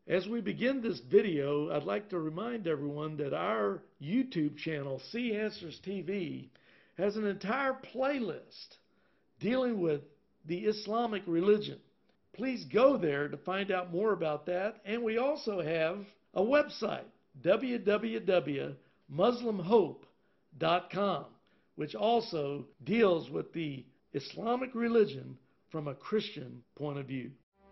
As we begin this video, I'd like to remind everyone that our YouTube channel, See Answers TV, has an entire playlist dealing with the Islamic religion. Please go there to find out more about that. And we also have a website, www.muslimhope.com, which also deals with the Islamic religion from a Christian point of view.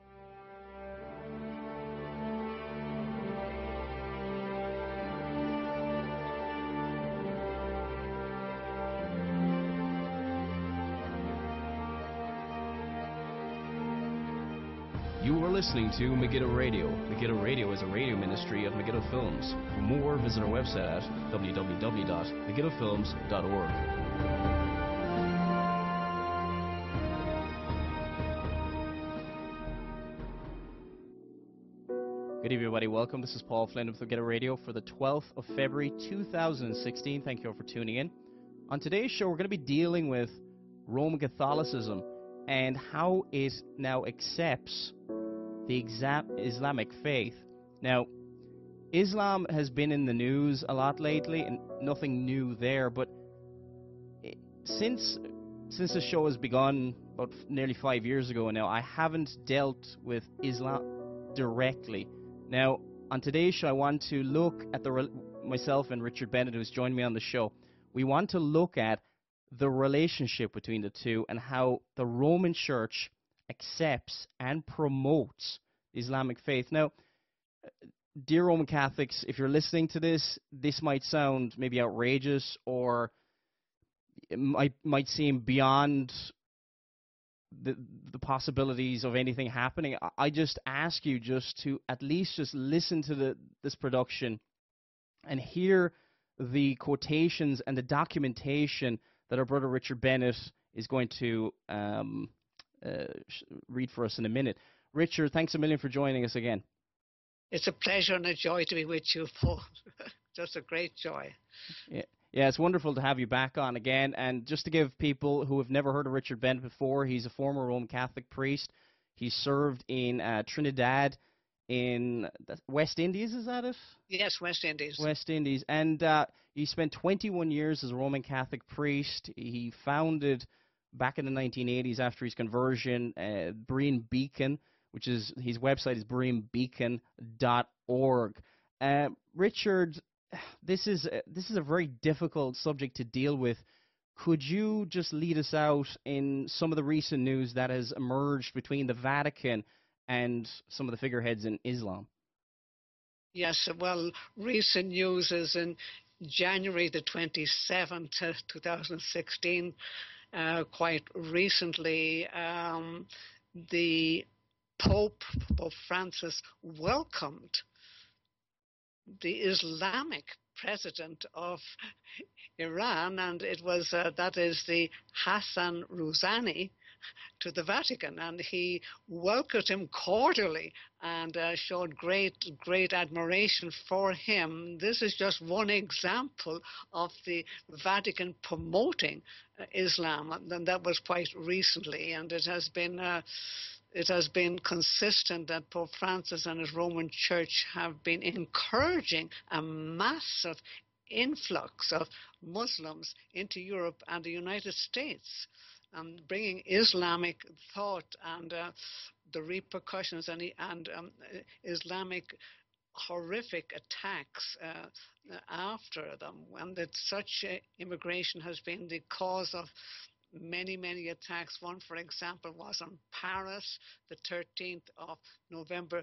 You are listening to Megiddo Radio. Megiddo Radio is a radio ministry of Megiddo Films. For more, visit our website at www.megiddofilms.org. Good evening, everybody. Welcome. This is Paul Flynn with Megiddo Radio for the 12th of February, 2016. Thank you all for tuning in. On today's show, we're going to be dealing with Roman Catholicism and how it now accepts the Islamic faith. Now, Islam has been in the news a lot lately, and nothing new there, but since the show has begun about nearly 5 years ago now, I haven't dealt with Islam directly. Now, on today's show, I want to look at myself and Richard Bennett, who's joined me on the show, we want to look at the relationship between the two and how the Roman Church accepts and promotes the Islamic faith. Now, dear Roman Catholics, if you're listening to this, this might sound maybe outrageous, or it might seem beyond the possibilities of anything happening. I just ask you just to at least just listen to this production and hear the quotations and the documentation that our brother Richard Bennett is going to read for us in a minute. Richard, thanks a million for joining us again. It's a pleasure and a joy to be with you, Paul. Just a great joy. Yeah, it's wonderful to have you back on again. And just to give people who have never heard of Richard Bennett before, he's a former Roman Catholic priest. He served in Trinidad in West Indies, is that it? Yes, West Indies. West Indies. And he spent 21 years as a Roman Catholic priest. He founded, back in the 1980s, after his conversion, Berean Beacon, which is, his website is bereanbeacon.org. Richard, this is a very difficult subject to deal with. Could you just lead us out in some of the recent news that has emerged between the Vatican and some of the figureheads in Islam? Yes, well, recent news is in January the 27th, 2016, quite recently, the Pope Francis, welcomed the Islamic president of Iran, and it was that is the Hassan Rouhani, to the Vatican, and he welcomed him cordially and showed great admiration for him. This is just one example of the Vatican promoting Islam, and that was quite recently, and it has been consistent that Pope Francis and his Roman Church have been encouraging a massive influx of Muslims into Europe and the United States, and bringing Islamic thought and the repercussions and Islamic horrific attacks after them. And that such immigration has been the cause of many attacks. One, for example, was on Paris, the 13th of November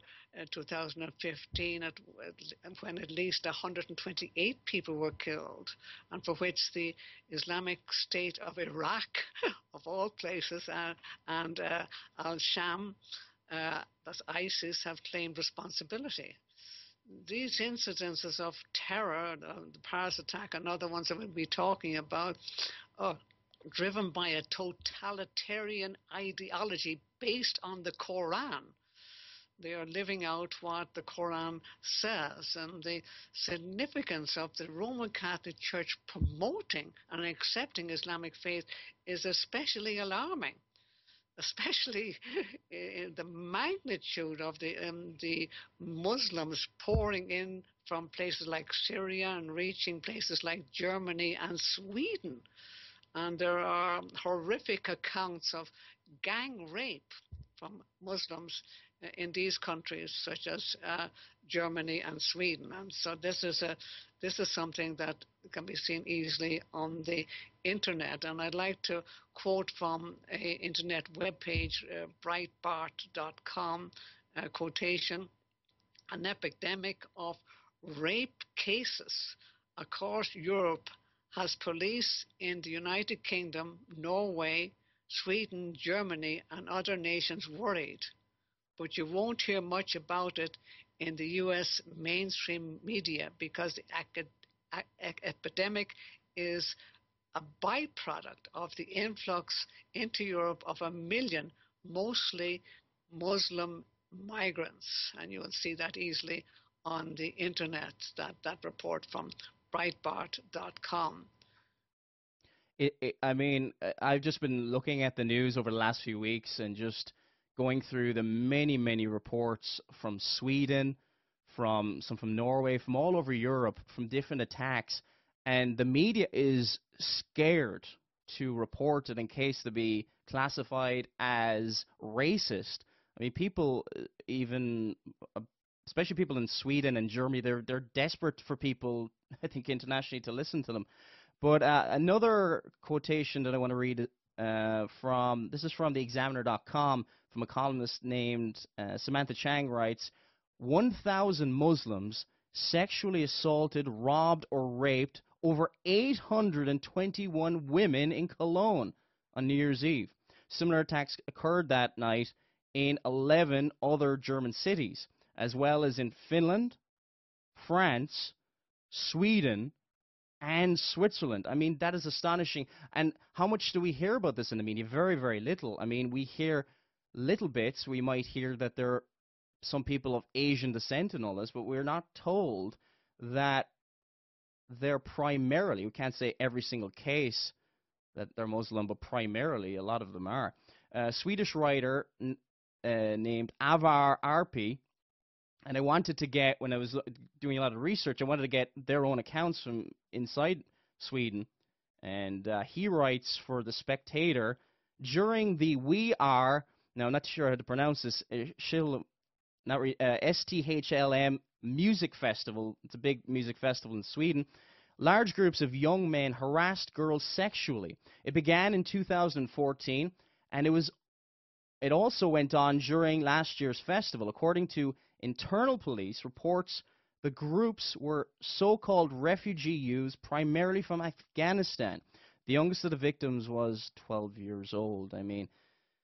2015, when at least 128 people were killed, and for which the Islamic State of Iraq, of all places, and Al-Sham, that's ISIS, have claimed responsibility. These incidences of terror, the Paris attack and other ones that we'll be talking about, are driven by a totalitarian ideology based on the Quran. They are living out what the Quran says, and the significance of the Roman Catholic Church promoting and accepting Islamic faith is especially alarming, especially the magnitude of the Muslims pouring in from places like Syria and reaching places like Germany and Sweden. And there are horrific accounts of gang rape from Muslims in these countries, such as Germany and Sweden. And so this is something that can be seen easily on the internet. And I'd like to quote from an internet webpage, Breitbart.com, quotation: "An epidemic of rape cases across Europe has police in the United Kingdom, Norway, Sweden, Germany, and other nations worried. But you won't hear much about it in the US mainstream media because the epidemic is a byproduct of the influx into Europe of 1 million, mostly Muslim migrants." And you will see that easily on the internet, that report from Breitbart.com. I mean, I've just been looking at the news over the last few weeks and just going through the many, many reports from Sweden, from Norway, from all over Europe, from different attacks, and the media is scared to report it in case to be classified as racist. I mean, people, even especially people in Sweden and Germany, they're desperate for people, I think, internationally to listen to them. But another quotation that I want to read this is from theexaminer.com, from a columnist named Samantha Chang, writes, 1,000 Muslims sexually assaulted, robbed, or raped over 821 women in Cologne on New Year's Eve. Similar attacks occurred that night in 11 other German cities, as well as in Finland, France, Sweden, and Switzerland. I mean, that is astonishing. And how much do we hear about this in the media? Very, very little. I mean, we hear little bits. We might hear that there are some people of Asian descent and all this, but we're not told that they're primarily, we can't say every single case that they're Muslim, but primarily a lot of them are. A Swedish writer named Avar Arpi, and I wanted to get, when I was doing a lot of research, I wanted to get their own accounts from inside Sweden. And he writes for The Spectator, during the We Are, now I'm not sure how to pronounce this, STHLM Music Festival, it's a big music festival in Sweden, large groups of young men harassed girls sexually. It began in 2014, and it also went on during last year's festival. According to internal police reports, the groups were so-called refugee youths, primarily from Afghanistan. The youngest of the victims was 12 years old. I mean,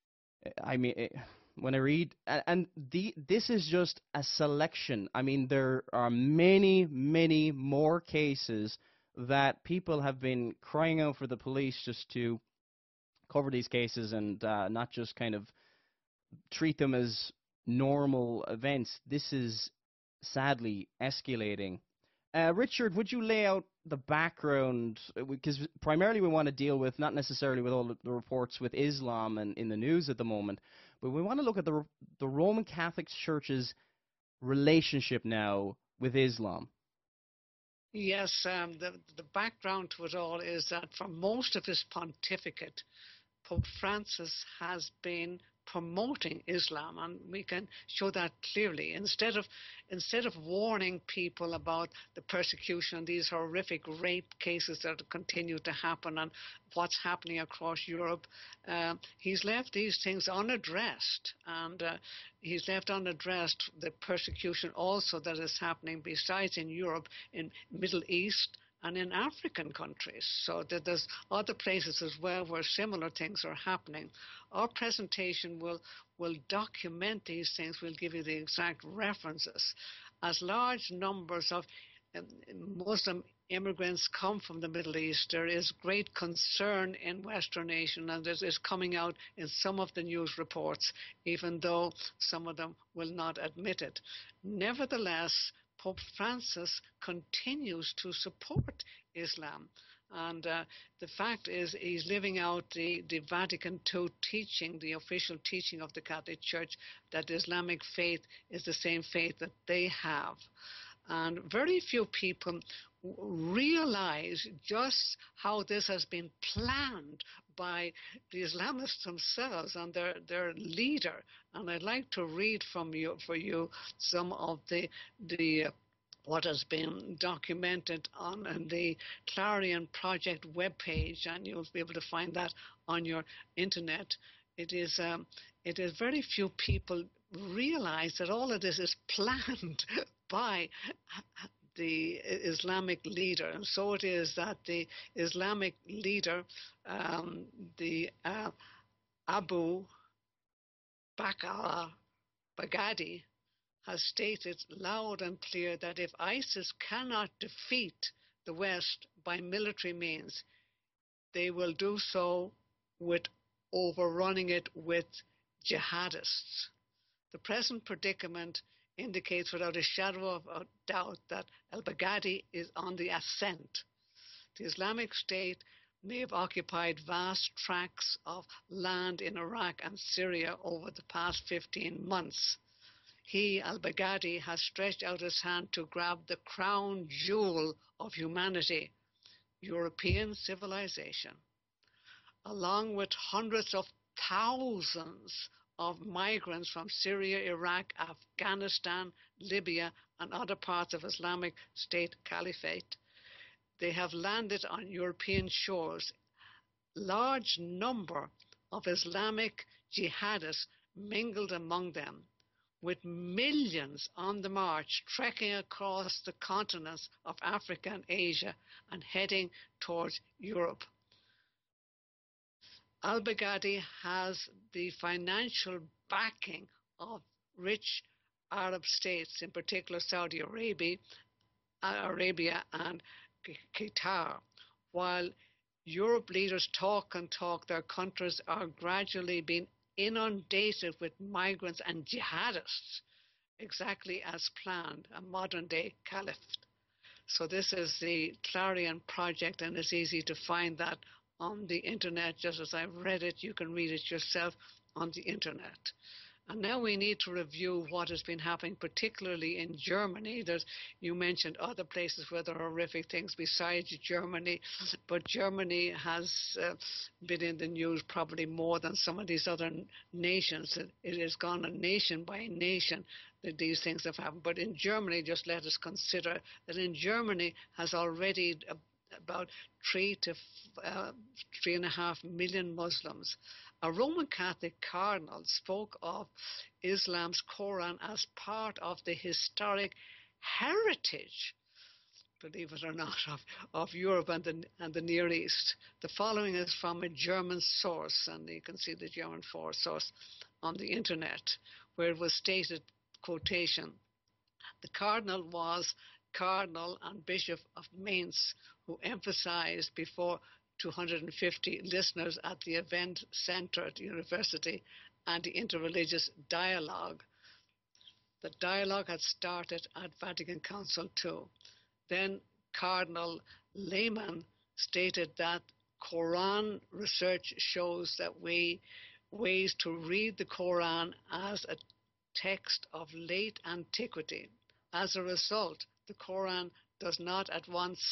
when I read, this is just a selection. I mean, there are many, many more cases that people have been crying out for the police just to cover these cases and not just kind of treat them as normal events. This is sadly escalating. Richard, would you lay out the background? Because primarily we want to deal with, not necessarily with all the reports with Islam and in the news at the moment, but we want to look at the Roman Catholic Church's relationship now with Islam. Yes, the background to it all is that for most of his pontificate, Pope Francis has been promoting Islam, and we can show that clearly. Instead of warning people about the persecution, these horrific rape cases that continue to happen and what's happening across Europe, he's left these things unaddressed, and he's left unaddressed the persecution also that is happening besides in Europe, in Middle East, and in African countries. So that there's other places as well where similar things are happening. Our presentation will document these things. We'll give you the exact references. As large numbers of Muslim immigrants come from the Middle East, there is great concern in Western nations, and this is coming out in some of the news reports, even though some of them will not admit it. Nevertheless, Pope Francis continues to support Islam. And the fact is, he's living out the Vatican II teaching, the official teaching of the Catholic Church, that the Islamic faith is the same faith that they have. And very few people realize just how this has been planned by the Islamists themselves and their leader. And I'd like to read for you some of the what has been documented on the Clarion Project webpage, and you'll be able to find that on your internet. It is very few people realize that all of this is planned by the Islamic leader. And so it is that the Islamic leader, the Abu Bakr Baghdadi, has stated loud and clear that if ISIS cannot defeat the West by military means, they will do so with overrunning it with jihadists. The present predicament indicates without a shadow of a doubt that al-Baghdadi is on the ascent. The Islamic State may have occupied vast tracts of land in Iraq and Syria over the past 15 months. He, al-Baghdadi, has stretched out his hand to grab the crown jewel of humanity, European civilization, along with hundreds of thousands of migrants from Syria, Iraq, Afghanistan, Libya, and other parts of Islamic State Caliphate. They have landed on European shores. Large number of Islamic jihadists mingled among them, with millions on the march, trekking across the continents of Africa and Asia and heading towards Europe. Al-Baghdadi has the financial backing of rich Arab states, in particular Saudi Arabia and Qatar. While Europe leaders talk and talk, their countries are gradually being inundated with migrants and jihadists, exactly as planned, a modern-day caliphate. So this is the Clarion Project, and it's easy to find that on the internet. Just as I've read it, you can read it yourself on the internet. And now we need to review what has been happening, particularly in Germany. You mentioned other places where there are horrific things besides Germany, but Germany has been in the news probably more than some of these other nations. It has gone nation by nation that these things have happened. But in Germany, just let us consider that in Germany has already about 3 to 3.5 million Muslims. A Roman Catholic cardinal spoke of Islam's Quran as part of the historic heritage, believe it or not, of Europe and the Near East. The following is from a German source, and you can see the German source on the internet, where it was stated, quotation, "The cardinal was Cardinal and Bishop of Mainz, who emphasized before 250 listeners at the event center at the university and the interreligious dialogue. The dialogue had started at Vatican Council II. Then Cardinal Lehmann stated that Quran research shows that ways to read the Quran as a text of late antiquity. As a result, the Quran does not at once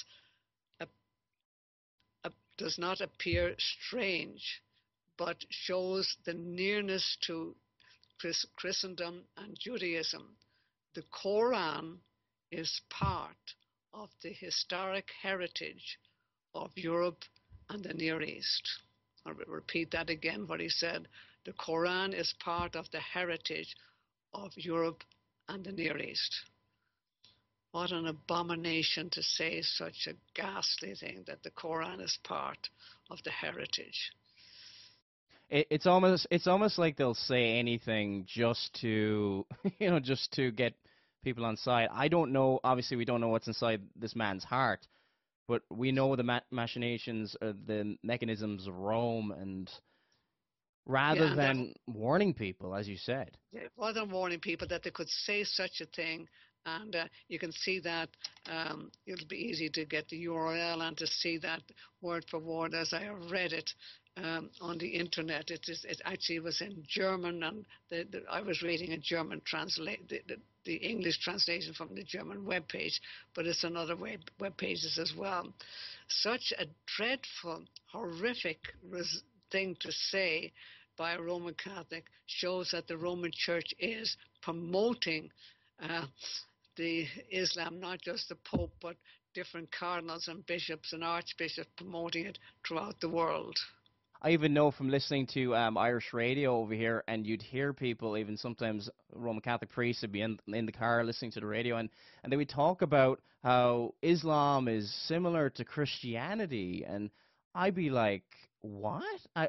does not appear strange, but shows the nearness to Christendom and Judaism. The Quran is part of the historic heritage of Europe and the Near East." I'll repeat that again, what he said. The Quran is part of the heritage of Europe and the Near East. What an abomination to say such a ghastly thing, that the Quran is part of the heritage. It's almost like they'll say anything just to just to get people on side. I don't know. Obviously, we don't know what's inside this man's heart, but we know the machinations, the mechanisms of Rome, and rather than warning people, as you said, rather than warning people that they could say such a thing And you can see that. It'll be easy to get the URL and to see that word for word as I have read it on the internet. It actually was in German, and I was reading a German translate the English translation from the German web page, but it's on other web pages as well. Such a dreadful, horrific thing to say by a Roman Catholic shows that the Roman Church is promoting uh, the Islam, not just the Pope, but different cardinals and bishops and archbishops promoting it throughout the world. I even know from listening to Irish radio over here, and you'd hear people, even sometimes Roman Catholic priests would be in the car listening to the radio, and they would talk about how Islam is similar to Christianity, and I'd be like, what?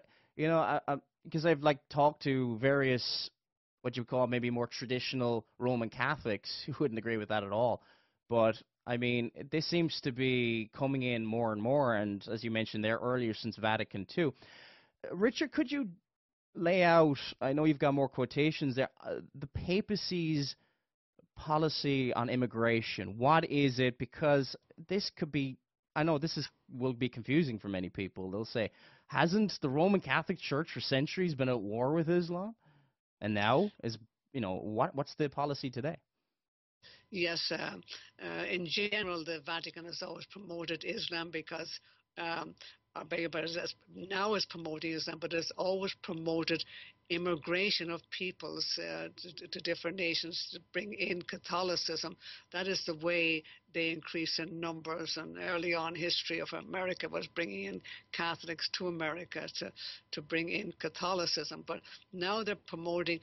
Because I've like talked to various what you would call maybe more traditional Roman Catholics who wouldn't agree with that at all, but I mean, this seems to be coming in more and more, and as you mentioned there earlier, since Vatican II. Richard, could you lay out, I know you've got more quotations there, the papacy's policy on immigration? What is it? Because this could be, I know will be confusing for many people. They'll say, hasn't the Roman Catholic Church for centuries been at war with Islam? And now what's the policy today? Yes, in general, the Vatican has always promoted Islam because, I beg your pardon, now is promoting Islam, but has always promoted immigration of peoples to different nations to bring in Catholicism. That is the way they increase in numbers. And early on, history of America was bringing in Catholics to America to bring in Catholicism. But now they're promoting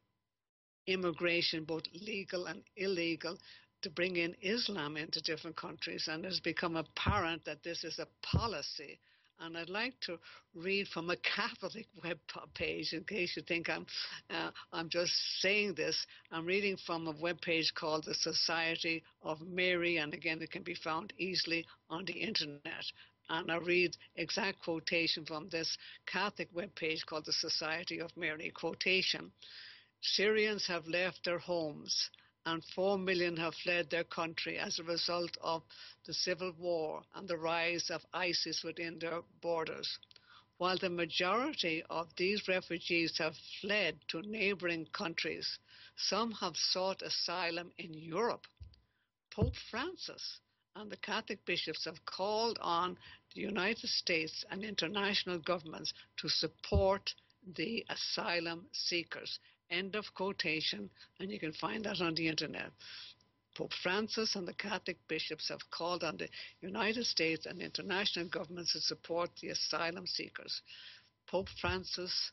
immigration, both legal and illegal, to bring in Islam into different countries. And it's become apparent that this is a policy. And I'd like to read from a Catholic web page, in case you think I'm just saying this. I'm reading from a web page called the Society of Mary, and again, it can be found easily on the internet. And I read exact quotation from this Catholic web page called the Society of Mary. Quotation: Syrians have left their homes and 4 million have fled their country as a result of the civil war and the rise of ISIS within their borders. While the majority of these refugees have fled to neighboring countries, some have sought asylum in Europe. Pope Francis and the Catholic bishops have called on the United States and international governments to support the asylum seekers. End of quotation, and you can find that on the internet. Pope Francis and the Catholic bishops have called on the United States and international governments to support the asylum seekers. Pope Francis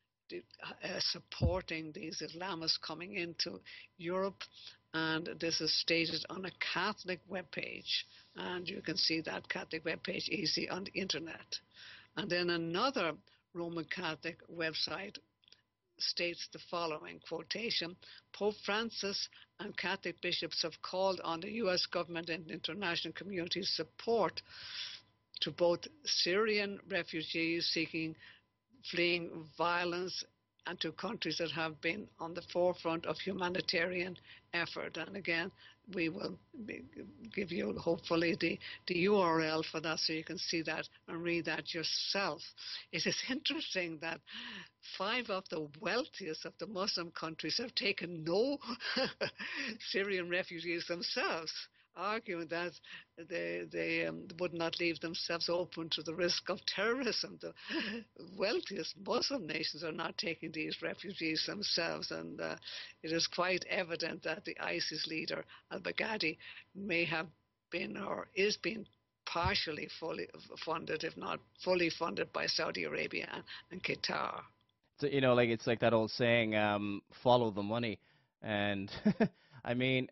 supporting these Islamists coming into Europe, and this is stated on a Catholic webpage, and you can see that Catholic webpage easily on the internet. And then another Roman Catholic website states the following quotation: Pope Francis and Catholic bishops have called on the U.S. government and international community support to both Syrian refugees fleeing violence and to countries that have been on the forefront of humanitarian effort. And again, we will give you hopefully the URL for that so you can see that and read that yourself. It is interesting that 5 of the wealthiest of the Muslim countries have taken no Syrian refugees themselves, arguing that they would not leave themselves open to the risk of terrorism. The wealthiest Muslim nations are not taking these refugees themselves, and it is quite evident that the ISIS leader al-Baghdadi may have been or is being partially fully funded, if not fully funded, by Saudi Arabia and Qatar. So, it's like that old saying, follow the money. And I mean,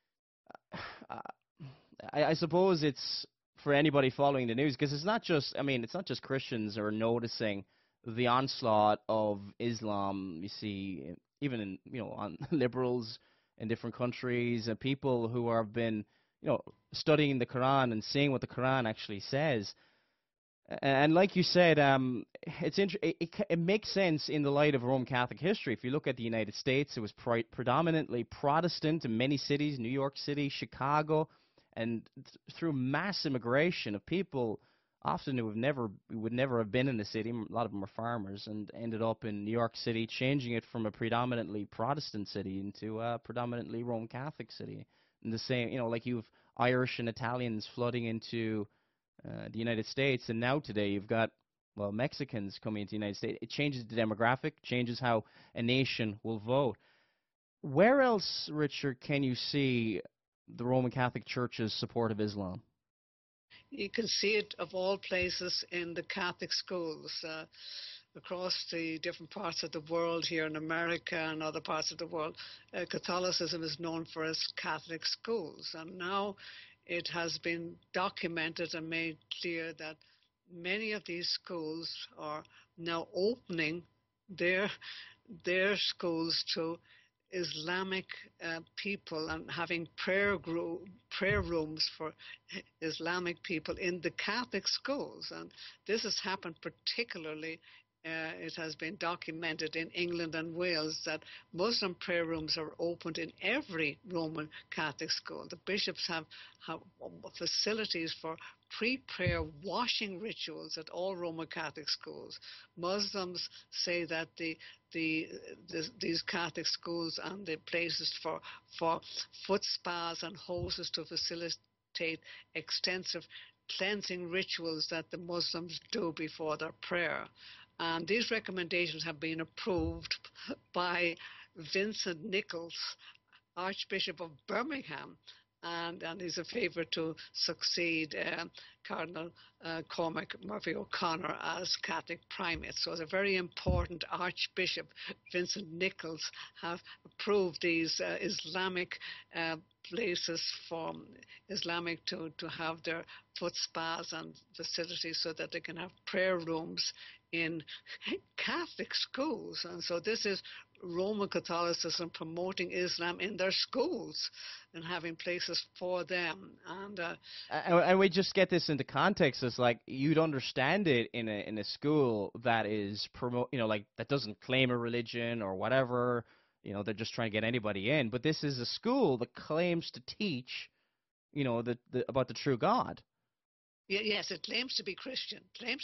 I suppose it's for anybody following the news, because it's not just Christians who are noticing the onslaught of Islam. You see, even in, on liberals in different countries, and people who have been, studying the Quran and seeing what the Quran actually says. And like you said, it makes sense in the light of Roman Catholic history. If you look at the United States, it was predominantly Protestant in many cities, New York City, Chicago, and through mass immigration of people, often who would never have been in the city. A lot of them were farmers and ended up in New York City, changing it from a predominantly Protestant city into a predominantly Roman Catholic city. And the same, like you've Irish and Italians flooding into the United States, and now today you've got, well, Mexicans coming into the United States. It changes the demographic, changes how a nation will vote. Where else, Richard, can you see the Roman Catholic Church's support of Islam? You can see it of all places in the Catholic schools. Across the different parts of the world, here in America and other parts of the world, Catholicism is known for its Catholic schools. And now it has been documented and made clear that many of these schools are now opening their schools to Islamic people and having prayer rooms for Islamic people in the Catholic schools. And this has happened particularly, it has been documented in England and Wales, that Muslim prayer rooms are opened in every Roman Catholic school. The bishops have facilities for pre-prayer washing rituals at all Roman Catholic schools. Muslims say that these Catholic schools and the places for foot spas and hoses to facilitate extensive cleansing rituals that the Muslims do before their prayer. And these recommendations have been approved by Vincent Nichols, Archbishop of Birmingham, and he's a favourite to succeed Cardinal Cormac Murphy O'Connor as Catholic Primate. So it's a very important Archbishop, Vincent Nichols, have approved these Islamic places for Islamic to have their foot spas and facilities so that they can have prayer rooms in Catholic schools. And so this is Roman Catholicism promoting Islam in their schools and having places for them. And we just get this into context. It's like you'd understand it in a school that is that doesn't claim a religion or whatever. They're just trying to get anybody in. But this is a school that claims to teach, about the true God. Yes, it claims to be Christian,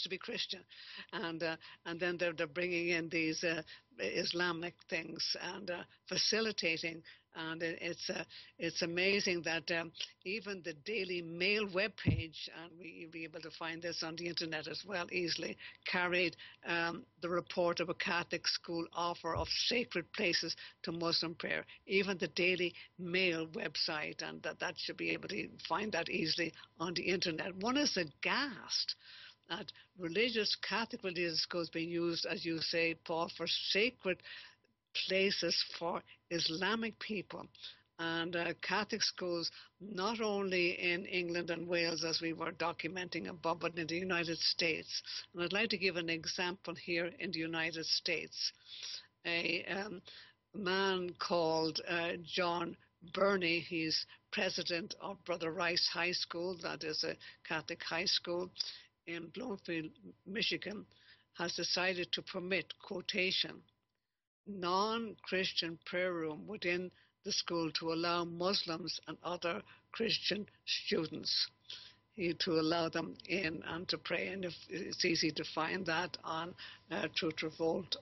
and then they're bringing in these Islamic things and facilitating, and it's amazing that even the Daily Mail webpage, and you'll be able to find this on the internet as well easily, carried the report of a Catholic school offer of sacred places to Muslim prayer. Even the Daily Mail website, and that should be able to find that easily on the internet. One is aghast at Catholic religious schools being used, as you say, Paul, for sacred places for Islamic people. And Catholic schools, not only in England and Wales, as we were documenting above, but in the United States. And I'd like to give an example here in the United States. A man called John Burney, he's president of Brother Rice High School, that is a Catholic high school in Bloomfield, Michigan, has decided to permit, quotation, non-Christian prayer room within the school to allow Muslims and other Christian students to allow them in and to pray. And it's easy to find that on Truth Revolt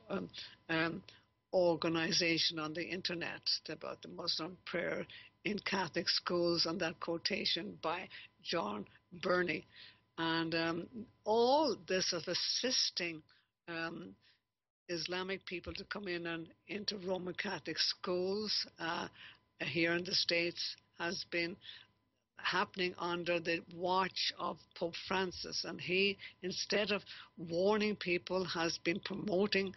organization on the internet about the Muslim prayer in Catholic schools, and that quotation by John Burney. And all this of assisting Islamic people to come in and into Roman Catholic schools here in the States has been happening under the watch of Pope Francis, and he, instead of warning people, has been promoting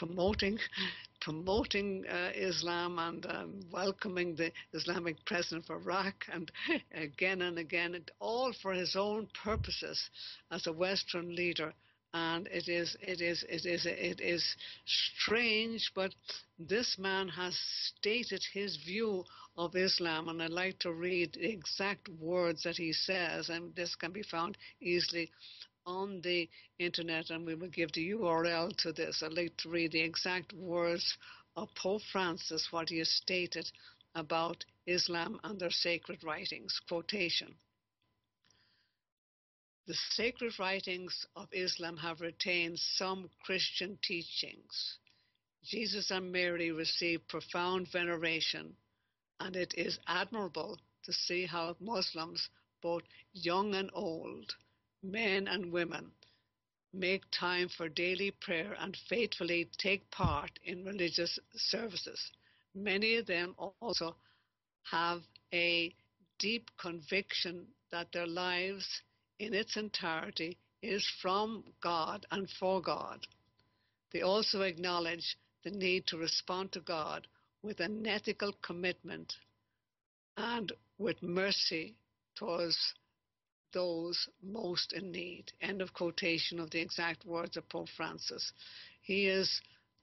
Islam and welcoming the Islamic president of Iraq, and again, all for his own purposes as a Western leader. And it is strange, but this man has stated his view of Islam, and I'd like to read the exact words that he says, and this can be found easily on the internet, and we will give the URL to this. I'd like to read the exact words of Pope Francis, what he has stated about Islam and their sacred writings. Quotation: "The sacred writings of Islam have retained some Christian teachings. Jesus and Mary received profound veneration, and it is admirable to see how Muslims, both young and old, men and women, make time for daily prayer and faithfully take part in religious services. Many of them also have a deep conviction that their lives in its entirety is from God and for God. They also acknowledge the need to respond to God with an ethical commitment and with mercy towards those most in need." End of quotation of the exact words of Pope Francis. He is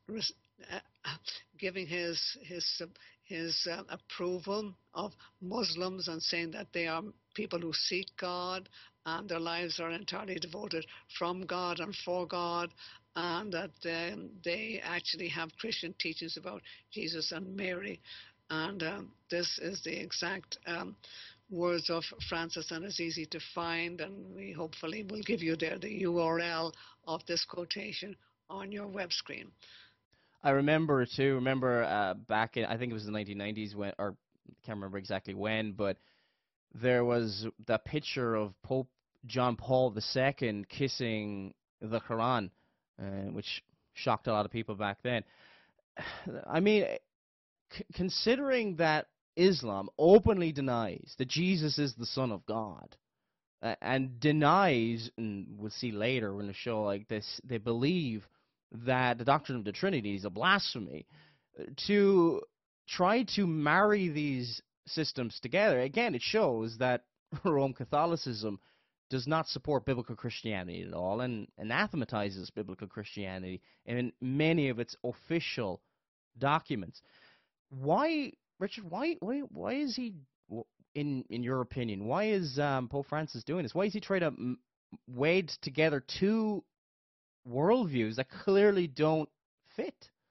giving his approval of Muslims and saying that they are people who seek God and their lives are entirely devoted from God and for God, and that they actually have Christian teachings about Jesus and Mary. And this is the exact words of Francis, and it's easy to find, and we hopefully will give you there the URL of this quotation on your web screen. I remember back in, I think it was the 1990s, when, or I can't remember exactly when, but there was the picture of Pope John Paul II kissing the Quran, which shocked a lot of people back then. I mean, considering that Islam openly denies that Jesus is the Son of God, and denies, and we'll see later in a show like this, they believe that the doctrine of the Trinity is a blasphemy, to try to marry these systems together, again, it shows that Roman Catholicism does not support biblical Christianity at all, and anathematizes biblical Christianity in many of its official documents. Why, Richard? Why is he, in your opinion, why is Pope Francis doing this? Why is he trying to wade together two worldviews that clearly don't fit?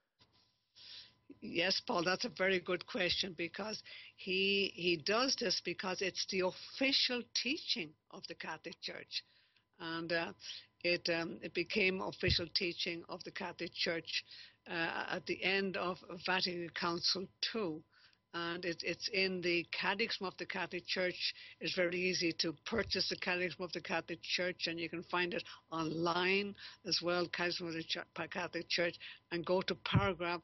Yes, Paul, that's a very good question, because he does this because it's the official teaching of the Catholic Church, and it became official teaching of the Catholic Church at the end of Vatican Council II. And it's in the Catechism of the Catholic Church. It's very easy to purchase the Catechism of the Catholic Church, and you can find it online as well, Catechism of the Catholic Church, and go to paragraph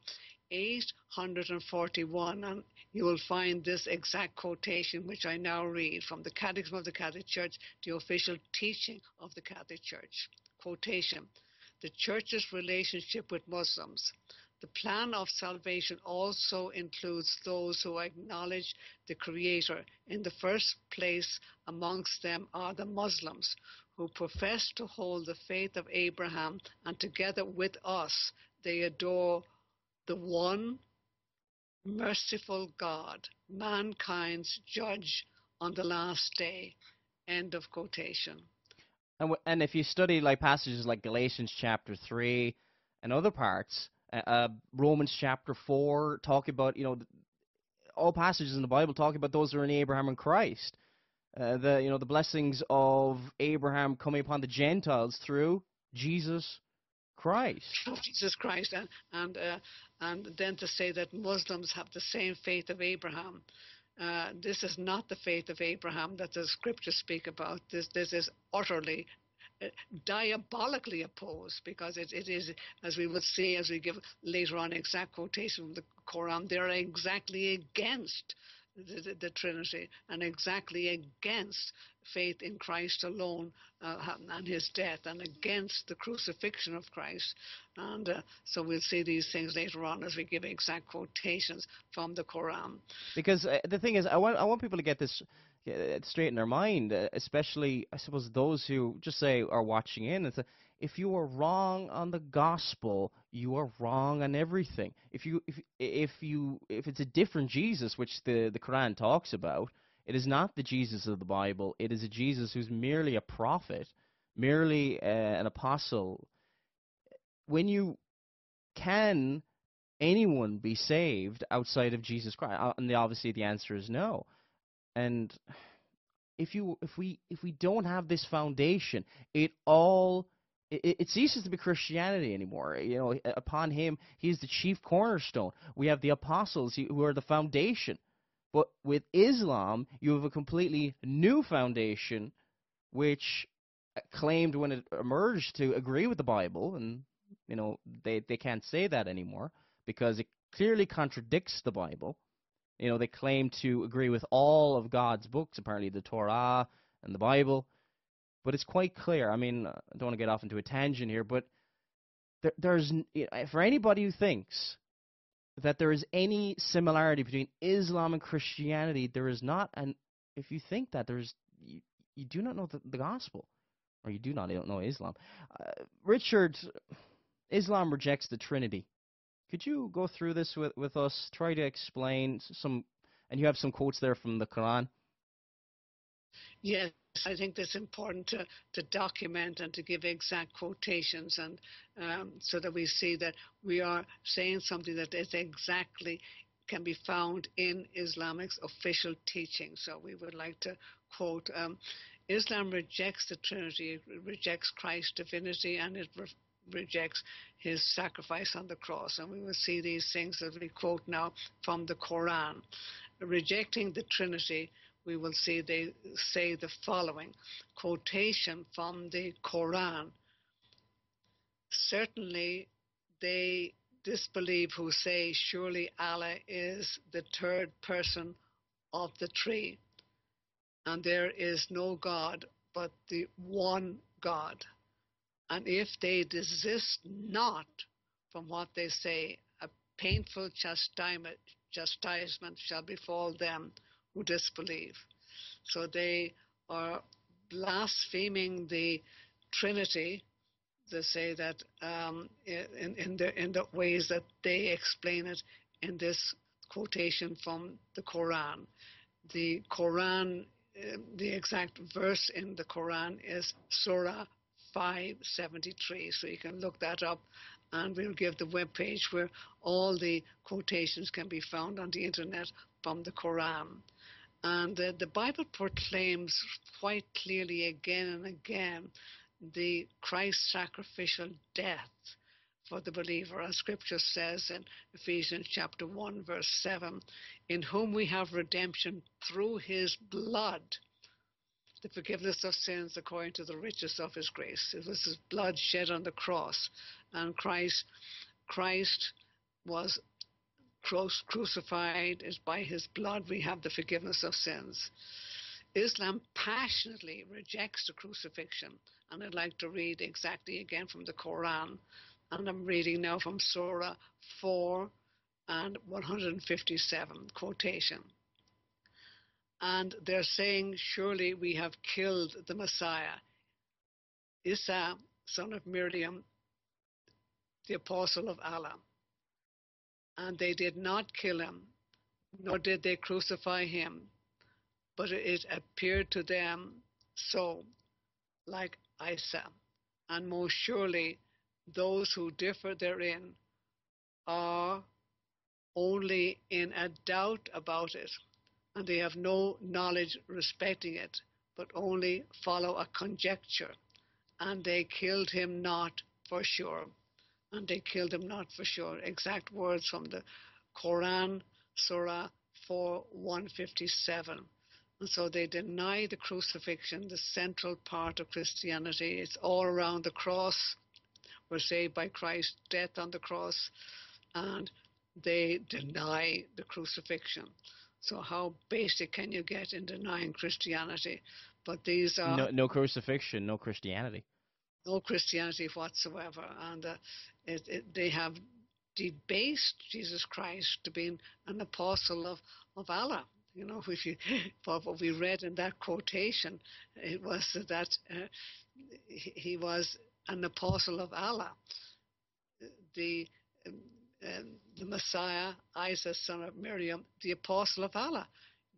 841, and you will find this exact quotation, which I now read from the Catechism of the Catholic Church, the official teaching of the Catholic Church. Quotation: "The Church's relationship with Muslims. The plan of salvation also includes those who acknowledge the Creator. In the first place amongst them are the Muslims, who profess to hold the faith of Abraham, and together with us they adore the one merciful God, mankind's judge on the last day." End of quotation. And if you study like passages like Galatians chapter 3 and other parts, Romans chapter 4, talk about, all passages in the Bible talk about those who are in Abraham and Christ. The blessings of Abraham coming upon the Gentiles through Jesus Christ. Jesus Christ, and then to say that Muslims have the same faith of Abraham. This is not the faith of Abraham that the scriptures speak about. This is utterly, diabolically opposed, because it is, as we will see as we give later on exact quotation from the Quran, they're exactly against the Trinity, and exactly against faith in Christ alone and his death, and against the crucifixion of Christ. And so we'll see these things later on as we give exact quotations from the Quran. Because the thing is, I want people to get this straight in their mind, especially, I suppose, those who just say are watching in. It's if you are wrong on the gospel, you are wrong on everything. If it's a different Jesus, which the Quran talks about, it is not the Jesus of the Bible. It is a Jesus who's merely a prophet, merely an apostle. When you can anyone be saved outside of Jesus Christ? And obviously the answer is no. And if we don't have this foundation, it ceases to be Christianity anymore. Upon him, he's the chief cornerstone. We have the apostles who are the foundation. But with Islam, you have a completely new foundation, which claimed when it emerged to agree with the Bible, and they can't say that anymore because it clearly contradicts the Bible. They claim to agree with all of God's books, apparently the Torah and the Bible, but it's quite clear. I mean, I don't want to get off into a tangent here, but there's for anybody who thinks that there is any similarity between Islam and Christianity, there is not. And if you think that, you do not know the gospel, or you don't know Islam. Richard, Islam rejects the Trinity. Could you go through this with us? Try to explain some, and you have some quotes there from the Quran. Yes, I think that's important to document and to give exact quotations, and so that we see that we are saying something that is exactly can be found in Islamic's official teaching. So we would like to quote, Islam rejects the Trinity, it rejects Christ's divinity, and it rejects his sacrifice on the cross. And we will see these things that we quote now from the Quran. Rejecting the Trinity, we will see they say the following quotation from the Quran. Certainly they disbelieve who say, surely Allah is the third person of the three, and there is no God but the one God. And if they desist not from what they say, a painful chastisement shall befall them who disbelieve. So they are blaspheming the Trinity. They say that in the ways that they explain it in this quotation from the Quran. The Quran, the exact verse in the Quran is Surah 573. So you can look that up, and we'll give the web page where all the quotations can be found on the internet from the Quran. And the Bible proclaims quite clearly again and again the Christ sacrificial death for the believer, as Scripture says in Ephesians chapter 1, verse 7, in whom we have redemption through his blood, the forgiveness of sins according to the riches of his grace. It was his blood shed on the cross, and Christ was crucified. Is by his blood we have the forgiveness of sins. Islam passionately rejects the crucifixion, and I'd like to read exactly again from the Quran, and I'm reading now from Surah 4 and 157 quotation. And they're saying, surely we have killed the Messiah, Isa, son of Miriam, the apostle of Allah. And they did not kill him, nor did they crucify him, but it appeared to them so, like Isa. And most surely those who differ therein are only in a doubt about it, and they have no knowledge respecting it, but only follow a conjecture. And they killed him not for sure. And they killed him not for sure. Exact words from the Quran, Surah 4, 157. And so they deny the crucifixion, the central part of Christianity. It's all around the cross. We're saved by Christ's death on the cross, and they deny the crucifixion. So how basic can you get in denying Christianity? But these are no crucifixion, no Christianity. No Christianity whatsoever, and they have debased Jesus Christ to being an apostle of Allah. If you, what we read in that quotation, it was that he was an apostle of Allah. The Messiah, Isa, son of Miriam, the apostle of Allah.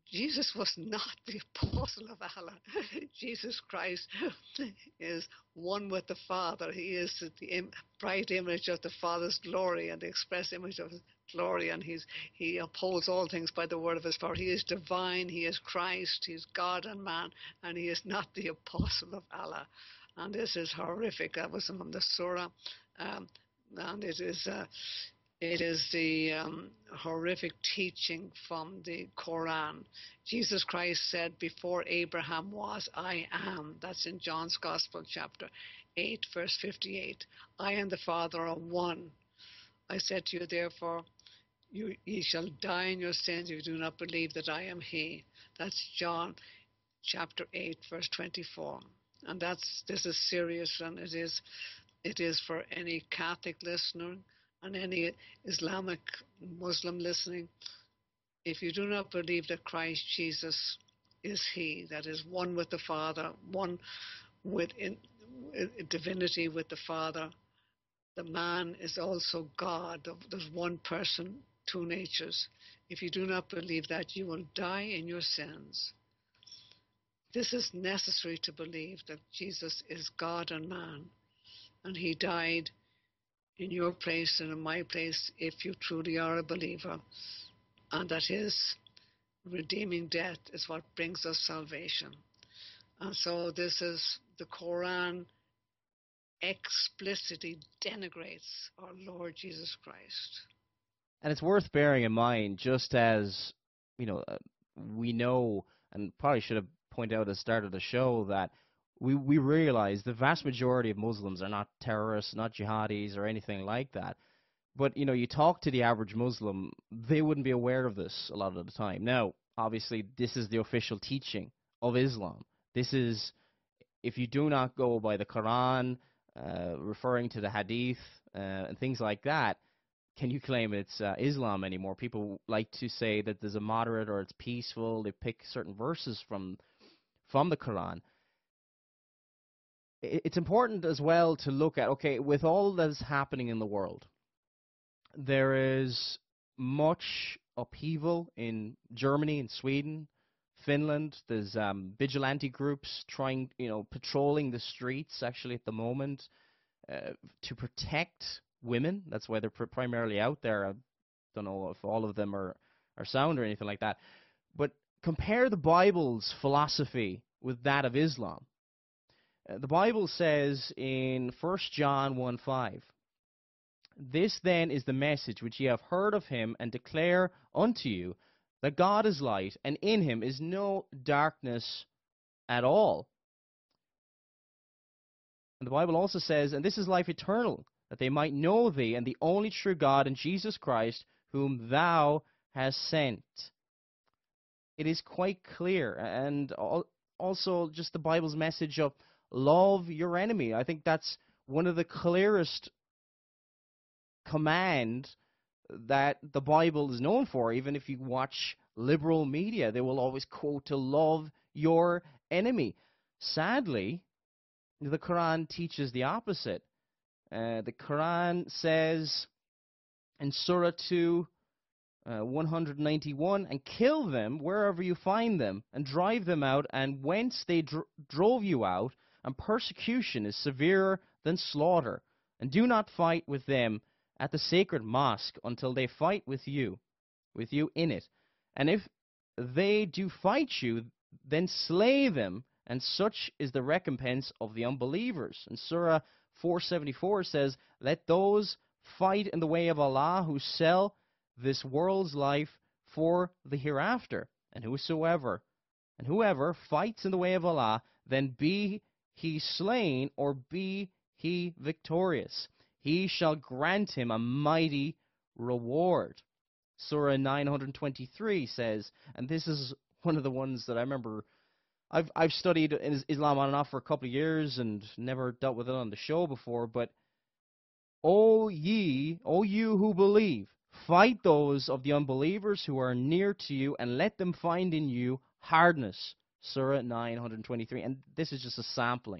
Jesus was not the apostle of Allah. Jesus Christ is one with the Father. He is the bright image of the Father's glory and the express image of his glory, and he upholds all things by the word of his power. He is divine. He is Christ. He is God and man, and he is not the apostle of Allah. And this is horrific. That was from the surah, and it is the horrific teaching from the Quran. Jesus Christ said, before Abraham was, I am. That's in John's Gospel, chapter 8, verse 58. I and the Father are one. I said to you, therefore, ye shall die in your sins if you do not believe that I am he. That's John chapter 8, verse 24. And this is serious, and it is for any Catholic listener and any Islamic Muslim listening. If you do not believe that Christ Jesus is he, that is one with the Father, one with divinity with the Father, the man is also God. There's one person, two natures. If you do not believe that, you will die in your sins. This is necessary to believe that Jesus is God and man, and he died in your place and in my place if you truly are a believer, and that his redeeming death is what brings us salvation. And so this is, the Quran explicitly denigrates our Lord Jesus Christ. And it's worth bearing in mind, just as, we know, and probably should have pointed out at the start of the show, that we realize the vast majority of Muslims are not terrorists, not jihadis, or anything like that. But, you talk to the average Muslim, they wouldn't be aware of this a lot of the time. Now, obviously, this is the official teaching of Islam. This is, if you do not go by the Quran, referring to the Hadith, and things like that, can you claim it's Islam anymore? People like to say that there's a moderate or it's peaceful. They pick certain verses from the Quran. It's important as well to look at, okay, with all that's happening in the world, there is much upheaval in Germany and Sweden, Finland. There's vigilante groups trying, patrolling the streets actually at the moment to protect women. That's why they're primarily out there. I don't know if all of them are sound or anything like that. But compare the Bible's philosophy with that of Islam. The Bible says in 1 John 1:5, this then is the message which ye have heard of him, and declare unto you, that God is light, and in him is no darkness at all. And the Bible also says, and this is life eternal, that they might know thee, and the only true God, and Jesus Christ, whom thou hast sent. It is quite clear. And also just the Bible's message of love your enemy. I think that's one of the clearest command that the Bible is known for. Even if you watch liberal media, they will always quote to love your enemy. Sadly, the Quran teaches the opposite. The Quran says in Surah 2, 191, and kill them wherever you find them, and drive them out, and whence they drove you out, and persecution is severer than slaughter. And do not fight with them at the sacred mosque until they fight with you in it. And if they do fight you, then slay them, and such is the recompense of the unbelievers. And Surah 474 says, let those fight in the way of Allah who sell this world's life for the hereafter. And whoever fights in the way of Allah, then be he slain or be he victorious, he shall grant him a mighty reward. Surah 923 says, and this is one of the ones that I remember, I've studied Islam on and off for a couple of years and never dealt with it on the show before, but O you who believe, fight those of the unbelievers who are near to you, and let them find in you hardness. Surah 923. And this is just a sampling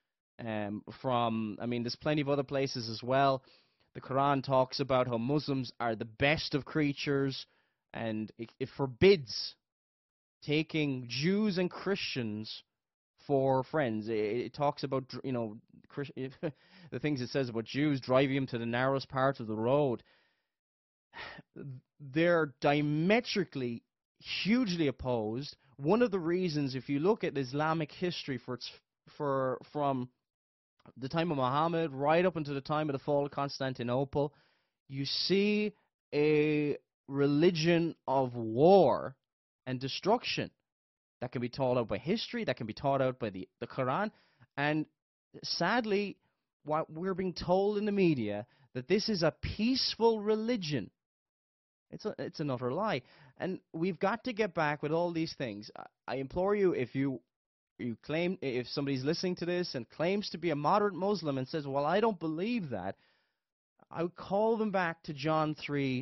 there's plenty of other places as well. The Quran talks about how Muslims are the best of creatures, and it forbids taking Jews and Christians for friends. It talks about, the things it says about Jews, driving them to the narrowest part of the road. They're diametrically, hugely opposed. One of the reasons, if you look at Islamic history from the time of Muhammad right up until the time of the fall of Constantinople, you see a religion of war and destruction that can be taught out by history, that can be taught out by the Quran. And sadly, what we're being told in the media, that this is a peaceful religion. It's an utter lie. And we've got to get back with all these things. I implore you, if somebody's listening to this and claims to be a moderate Muslim and says, well, I don't believe that, I would call them back to John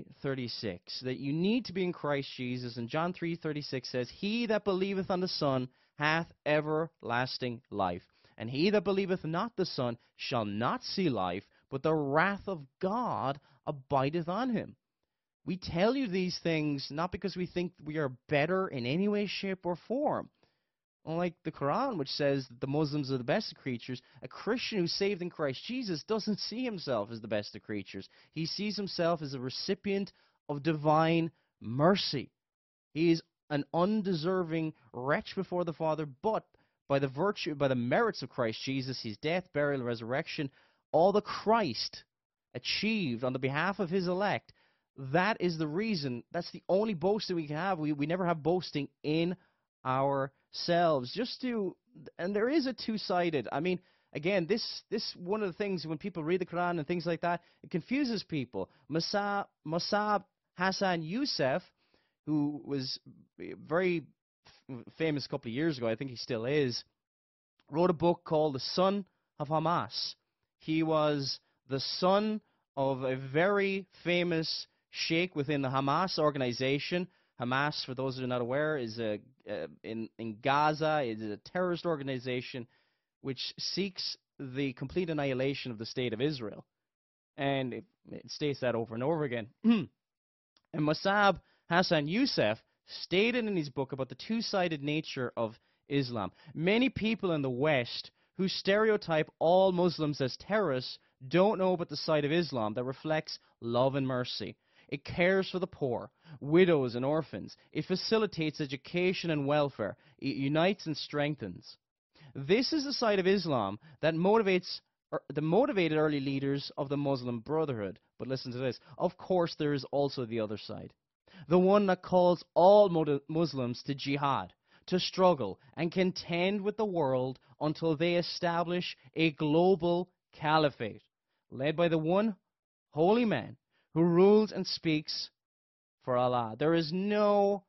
3:36, that you need to be in Christ Jesus. And John 3:36 says, he that believeth on the Son hath everlasting life. And he that believeth not the Son shall not see life, but the wrath of God abideth on him. We tell you these things not because we think we are better in any way, shape, or form. Unlike the Quran, which says that the Muslims are the best of creatures, a Christian who's saved in Christ Jesus doesn't see himself as the best of creatures. He sees himself as a recipient of divine mercy. He is an undeserving wretch before the Father, but by the merits of Christ Jesus, his death, burial, resurrection, all that Christ achieved on the behalf of his elect, that is the reason, that's the only boasting we can have. We never have boasting in ourselves. And there is a two-sided. I mean, again, this one of the things when people read the Quran and things like that, it confuses people. Musab Hassan Youssef, who was very famous a couple of years ago, I think he still is, wrote a book called The Son of Hamas. He was the son of a very famous sheikh within the Hamas organization. Hamas, for those who are not aware, is in Gaza. It is a terrorist organization which seeks the complete annihilation of the state of Israel. And it states that over and over again. And Musab Hassan Youssef stated in his book about the two-sided nature of Islam. Many people in the West who stereotype all Muslims as terrorists don't know about the side of Islam that reflects love and mercy. It cares for the poor, widows and orphans. It facilitates education and welfare. It unites and strengthens. This is the side of Islam that motivated early leaders of the Muslim Brotherhood. But listen to this. Of course, there is also the other side. The one that calls all Muslims to jihad, to struggle and contend with the world until they establish a global caliphate, led by the one holy man who rules and speaks for Allah. There is no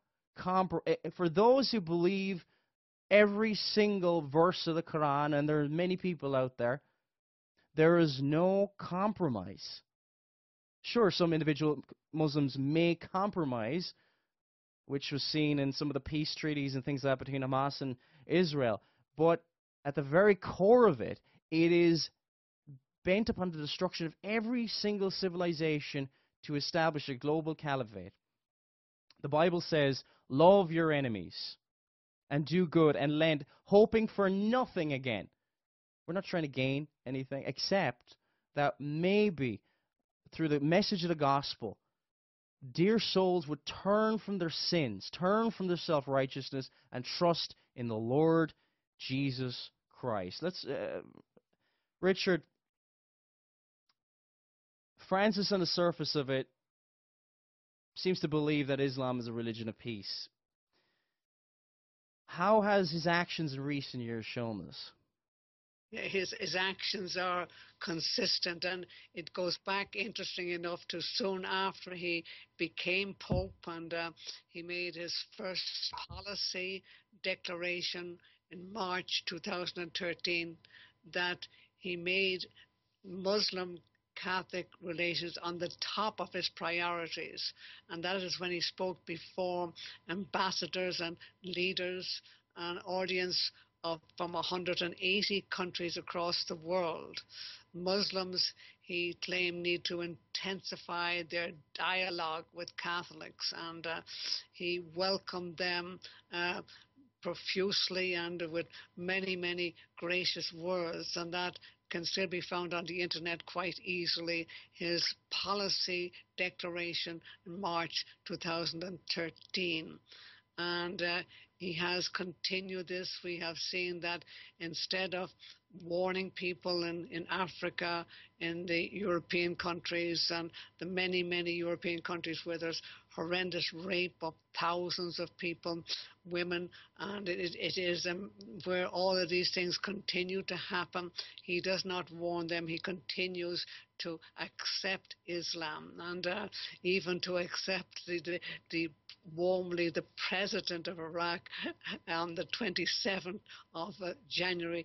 for those who believe every single verse of the Quran, and there are many people out there, there is no compromise. Sure, some individual Muslims may compromise, which was seen in some of the peace treaties and things like that between Hamas and Israel, but at the very core of it, it is bent upon the destruction of every single civilization to establish a global caliphate. The Bible says, love your enemies and do good and lend, hoping for nothing again. We're not trying to gain anything except that maybe through the message of the gospel, dear souls would turn from their sins, turn from their self-righteousness, and trust in the Lord Jesus Christ. Richard, Francis, on the surface of it, seems to believe that Islam is a religion of peace. How has his actions in recent years shown this? Yeah, his actions are consistent, and it goes back, interesting enough, to soon after he became Pope, and he made his first policy declaration in March 2013 that he made Muslim Catholic relations on the top of his priorities, and that is when he spoke before ambassadors and leaders and audience from 180 countries across the world. Muslims, he claimed, need to intensify their dialogue with Catholics, and he welcomed them profusely and with many, many gracious words, and that can still be found on the internet quite easily. His policy declaration in March 2013. And he has continued this. We have seen that instead of warning people in Africa, in the European countries, and the many, many European countries where there's horrendous rape of thousands of people, women, and it is where all of these things continue to happen. He does not warn them. He continues to accept Islam, and even to accept the warmly the president of Iraq on the 27th of January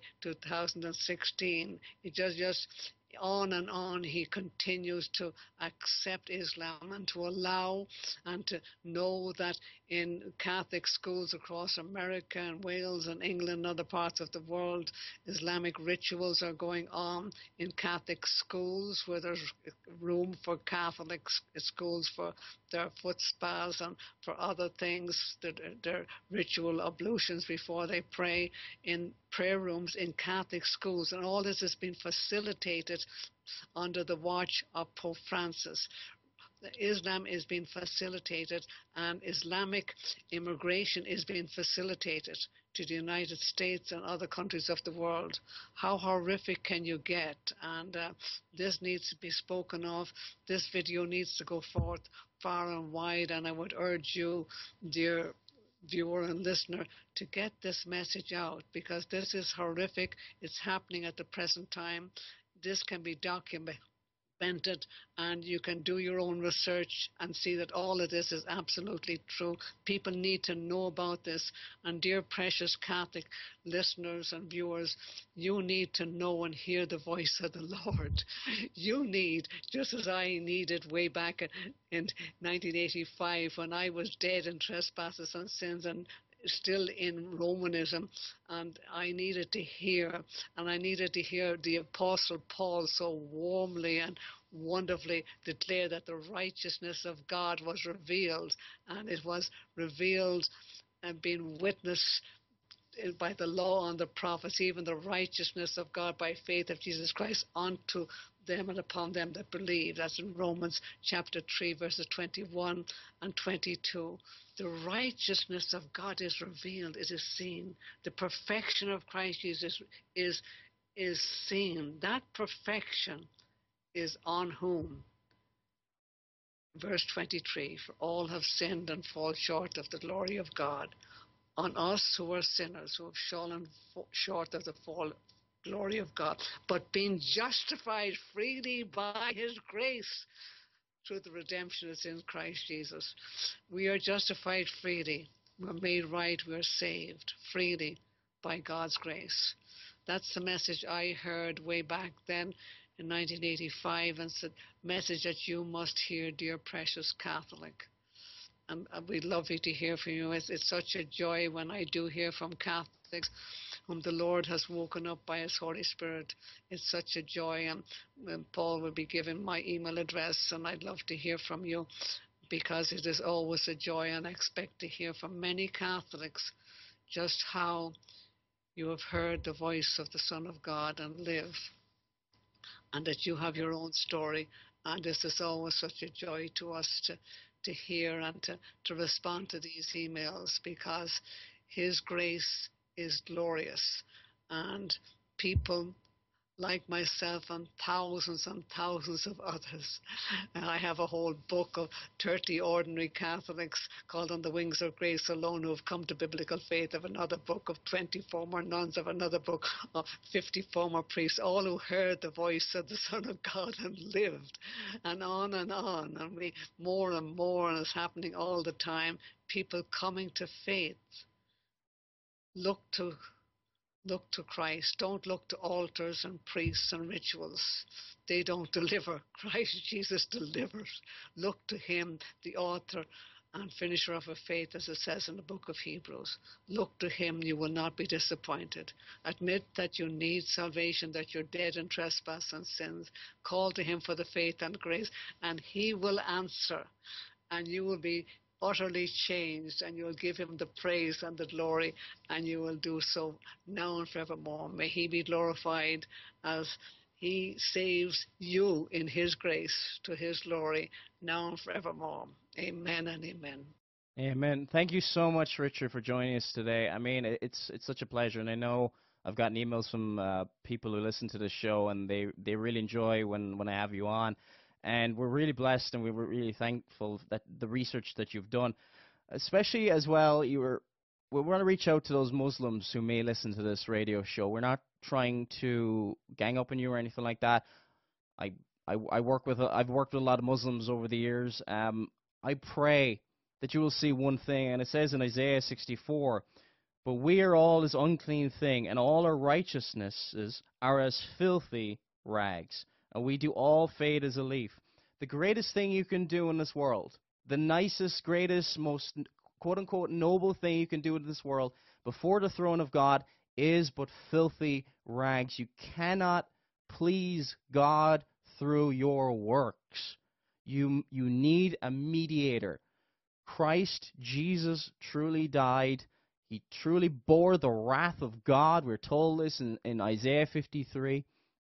2016. It just on and on he continues to accept Islam and to allow and to know that in Catholic schools across America and Wales and England and other parts of the world, Islamic rituals are going on in Catholic schools where there's room for Catholic schools for their foot spas and for other things, their ritual ablutions before they pray in prayer rooms in Catholic schools. And all this has been facilitated under the watch of Pope Francis. Islam is being facilitated, and Islamic immigration is being facilitated to the United States and other countries of the world. How horrific can you get? And this needs to be spoken of. This video needs to go forth far and wide, and I would urge you, dear viewer and listener, to get this message out, because this is horrific. It's happening at the present time. This can be documented, and you can do your own research and see that all of this is absolutely true. People need to know about this. And dear precious Catholic listeners and viewers, you need to know and hear the voice of the Lord. You need, just as I needed way back in 1985 when I was dead in trespasses and sins and still in Romanism, and I needed to hear, and I needed to hear the Apostle Paul so warmly and wonderfully declare that the righteousness of God was revealed, and it was revealed and being witnessed by the law and the prophets, even the righteousness of God by faith of Jesus Christ unto them and upon them that believe. That's in Romans chapter 3, verses 21 and 22. The righteousness of God is revealed, it is seen. The perfection of Christ Jesus is seen. That perfection is on whom? Verse 23, for all have sinned and fall short of the glory of God. On us who are sinners, who have fallen short of the glory of God, but being justified freely by his grace through the redemption that's in Christ Jesus. We are justified freely. We're made right. We're saved freely by God's grace. That's the message I heard way back then in 1985, and it's a message that you must hear, dear precious Catholic. And we'd love you to hear from you. It's such a joy when I do hear from Catholics whom the Lord has woken up by his Holy Spirit. It's such a joy. And Paul will be giving my email address, and I'd love to hear from you, because it is always a joy, and I expect to hear from many Catholics just how you have heard the voice of the Son of God and live, and that you have your own story. And this is always such a joy to us to hear and to respond to these emails, because his grace is glorious, and people like myself and thousands of others. And I have a whole book of 30 ordinary Catholics called On the Wings of Grace Alone who have come to biblical faith, of another book of 20 former nuns, of another book of 50 former priests, all who heard the voice of the Son of God and lived, and on and on. And we more and more, and it's happening all the time, people coming to faith. Look to Christ. Don't look to altars and priests and rituals. They don't deliver. Christ Jesus delivers. Look to him, the author and finisher of a faith, as it says in the book of Hebrews. Look to him, you will not be disappointed. Admit that you need salvation, that you're dead in trespass and sins. Call to him for the faith and grace, and he will answer, and you will be utterly changed, and you will give him the praise and the glory, and you will do so now and forevermore. May he be glorified as he saves you in his grace to his glory now and forevermore. Amen and amen. Amen. Thank you so much, Richard, for joining us today. I mean, it's such a pleasure, and I know I've gotten emails from people who listen to the show, and they really enjoy when I have you on. And we're really blessed, and we were really thankful that the research that you've done, especially as well, we want to reach out to those Muslims who may listen to this radio show. We're not trying to gang up on you or anything like that. I've worked with a lot of Muslims over the years. I pray that you will see one thing, and it says in Isaiah 64, but we are all as unclean thing, and all our righteousnesses are as filthy rags, and we do all fade as a leaf. The greatest thing you can do in this world, the nicest, greatest, most quote-unquote noble thing you can do in this world before the throne of God is but filthy rags. You cannot please God through your works. You need a mediator. Christ Jesus truly died. He truly bore the wrath of God. We're told this in Isaiah 53.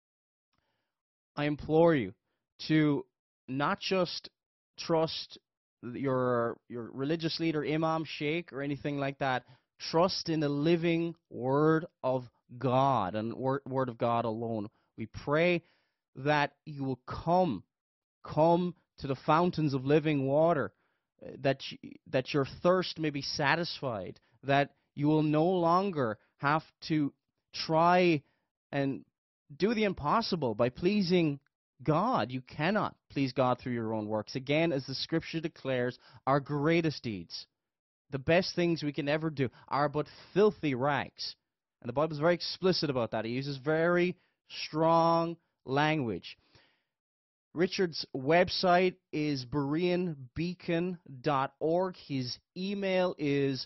I implore you to not just trust your religious leader, imam, sheikh, or anything like that. Trust in the living Word of God and Word of God alone. We pray that you will come to the fountains of living water, that your thirst may be satisfied, that you will no longer have to try and do the impossible by pleasing God. You cannot please God through your own works. Again, as the Scripture declares, our greatest deeds, the best things we can ever do, are but filthy rags. And the Bible is very explicit about that. It uses very strong language. Richard's website is BereanBeacon.org. His email is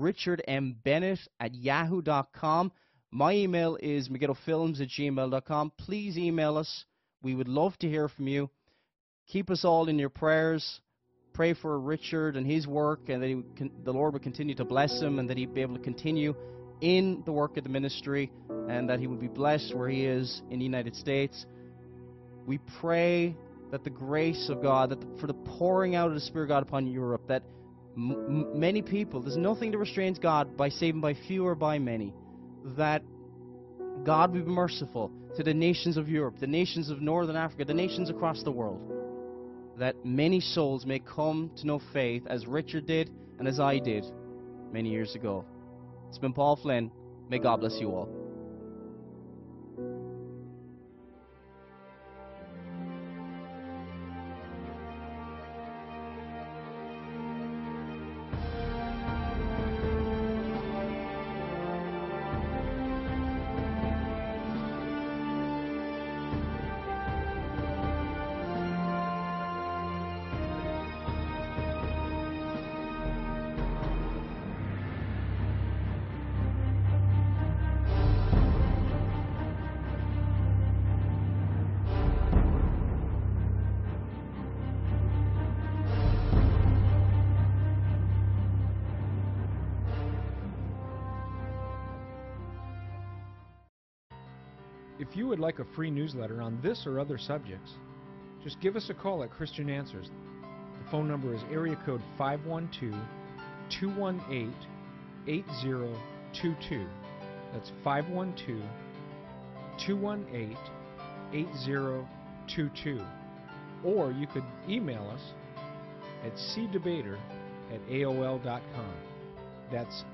richardmbennett@yahoo.com. My email is megillofilms@gmail.com. Please email us. We would love to hear from you. Keep us all in your prayers. Pray for Richard and his work, and that the Lord would continue to bless him, and that he'd be able to continue in the work of the ministry, and that he would be blessed where he is in the United States. We pray that the grace of God, for the pouring out of the Spirit of God upon Europe, that many people, there's nothing that restrains God by saving by few or by many, that God will be merciful to the nations of Europe, the nations of Northern Africa, the nations across the world, that many souls may come to know faith as Richard did and as I did many years ago. It's been Paul Flynn. May God bless you all. If you would like a free newsletter on this or other subjects, just give us a call at Christian Answers. The phone number is area code 512-218-8022. That's 512-218-8022. Or you could email us at cdebater@aol.com. That's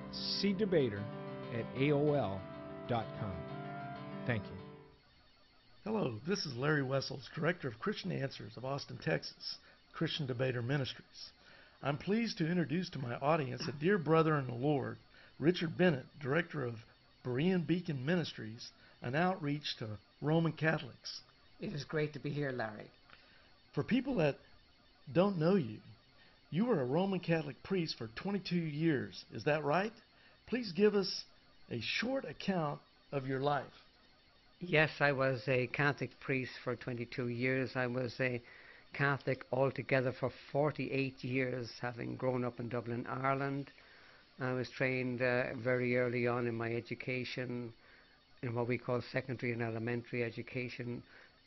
cdebater@aol.com. Thank you. Hello, this is Larry Wessels, Director of Christian Answers of Austin, Texas, Christian Debater Ministries. I'm pleased to introduce to my audience a dear brother in the Lord, Richard Bennett, Director of Berean Beacon Ministries, an outreach to Roman Catholics. It is great to be here, Larry. For people that don't know you, You were a Roman Catholic priest for 22 years. Is that right? Please give us a short account of your life. Yes, I was a Catholic priest for 22 years. I was a Catholic altogether for 48 years, having grown up in Dublin, Ireland. I was trained very early on in my education, in what we call secondary and elementary education,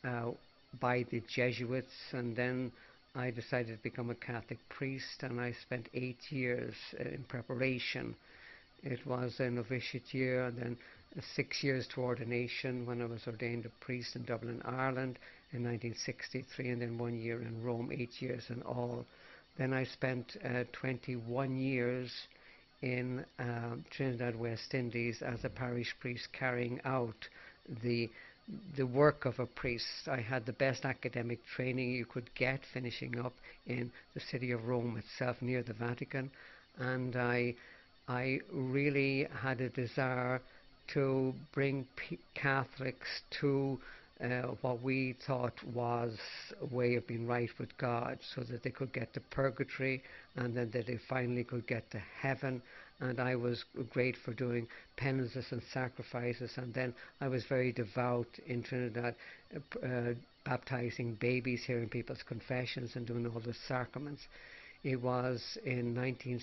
by the Jesuits, and then I decided to become a Catholic priest, and I spent 8 years in preparation. It was a novitiate year, and then 6 years to ordination when I was ordained a priest in Dublin, Ireland in 1963, and then 1 year in Rome, 8 years in all. Then I spent 21 years in Trinidad, West Indies as a parish priest, carrying out the work of a priest. I had the best academic training you could get, finishing up in the city of Rome itself, near the Vatican, and I really had a desire to bring Catholics to what we thought was a way of being right with God, so that they could get to purgatory and then that they finally could get to heaven. And I was great for doing penances and sacrifices, and then I was very devout in Trinidad, baptizing babies, hearing people's confessions and doing all the sacraments. It was in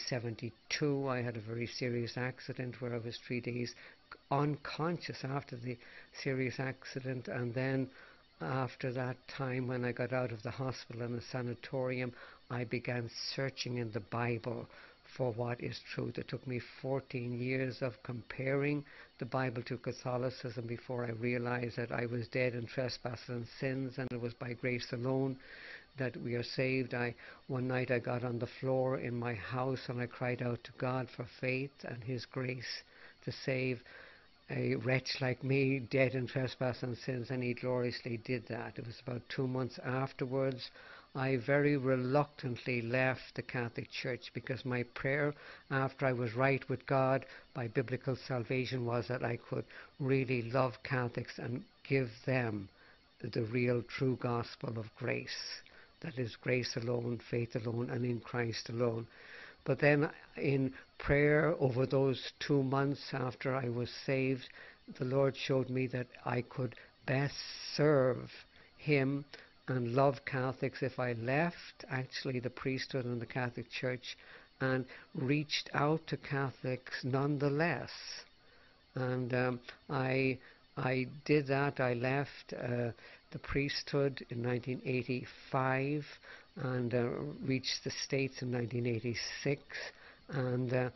1972 I had a very serious accident where I was 3 days unconscious after the serious accident, and then after that time, when I got out of the hospital and the sanatorium, I began searching in the Bible for what is truth. It took me 14 years of comparing the Bible to Catholicism before I realized that I was dead in trespasses and sins, and it was by grace alone that we are saved. One night I got on the floor in my house and I cried out to God for faith and His grace to save a wretch like me, dead in trespass and sins, and He gloriously did that. It was about 2 months afterwards I very reluctantly left the Catholic Church, because my prayer after I was right with God by biblical salvation was that I could really love Catholics and give them the real true gospel of grace. That is, grace alone, faith alone, and in Christ alone. But then in prayer over those 2 months after I was saved, the Lord showed me that I could best serve Him and love Catholics if I left actually the priesthood and the Catholic Church and reached out to Catholics nonetheless. And I did that. I left the priesthood in 1985 and reached the States in 1986, and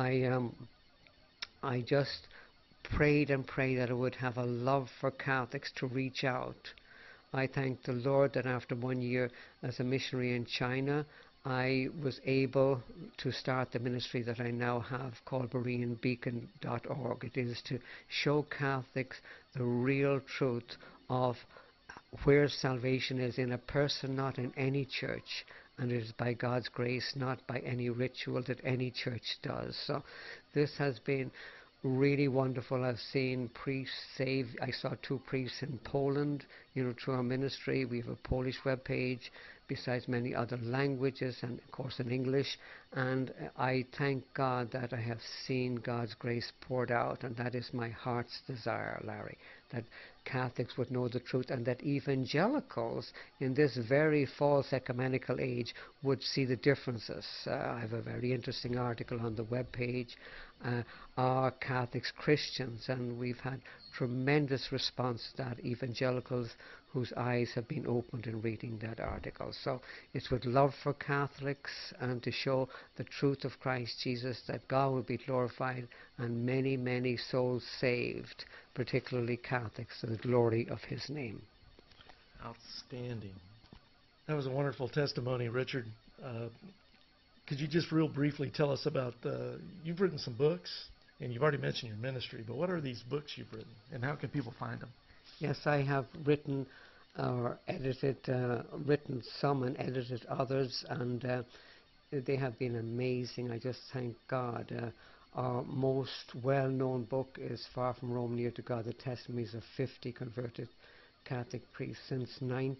I just prayed and prayed that I would have a love for Catholics to reach out. I thank the Lord that after 1 year as a missionary in China, I was able to start the ministry that I now have called BereanBeacon.org. It is to show Catholics the real truth of where salvation is in a person, not in any church, and it is by God's grace, not by any ritual that any church does. So this has been really wonderful. I've seen priests saved. I saw 2 priests in Poland, through our ministry. We have a Polish webpage, besides many other languages, and of course in English. And I thank God that I have seen God's grace poured out, and that is my heart's desire, Larry, that Catholics would know the truth, and that evangelicals in this very false ecumenical age would see the differences. I have a very interesting article on the webpage. Are Catholics Christians? And we've had tremendous response to that, evangelicals whose eyes have been opened in reading that article. So it's with love for Catholics and to show the truth of Christ Jesus, that God will be glorified and many, many souls saved, particularly Catholics, to the glory of His name. Outstanding. That was a wonderful testimony, Richard. Could you just real briefly tell us about, you've written some books, and you've already mentioned your ministry, but what are these books you've written, and how can people find them? Yes, I have written or edited, written some and edited others, and they have been amazing. I just thank God. Our most well-known book is Far From Rome, Near to God, the testimonies of 50 converted Catholic priest. Since